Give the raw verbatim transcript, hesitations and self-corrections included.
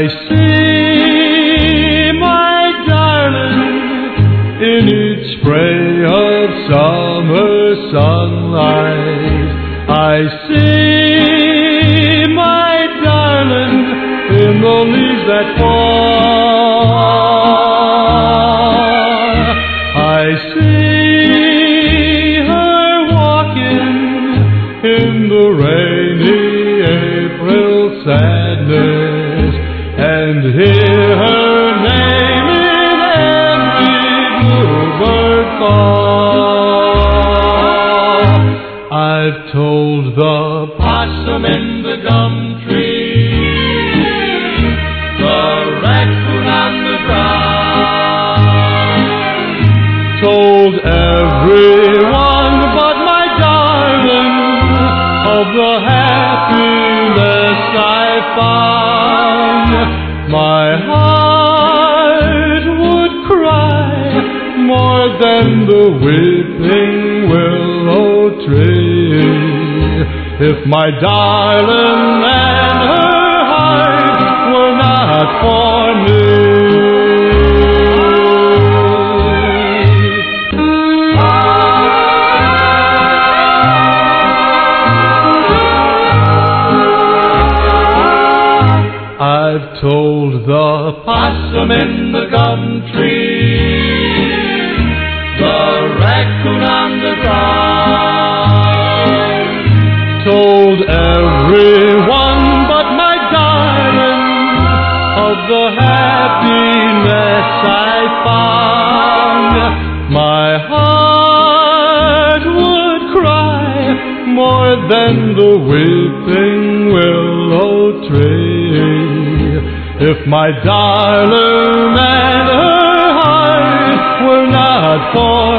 see my darling in each spray of summer sunlight. I see my darling in the leaves that fall. I see her walking in the rainy April sadness, and hear her name in every bluebird call. I've told the possum in the gum tree, the raccoon on the ground, told everyone but my darling of the happiness I found. My heart would cry more than the weeping willow tree if my darling and her heart were not for me. I've told the possum in the gum tree, the raccoon on the ground, told everyone but my darling of the happiness I found. My heart would cry more than the weeping willow tree if my darling and her heart were not for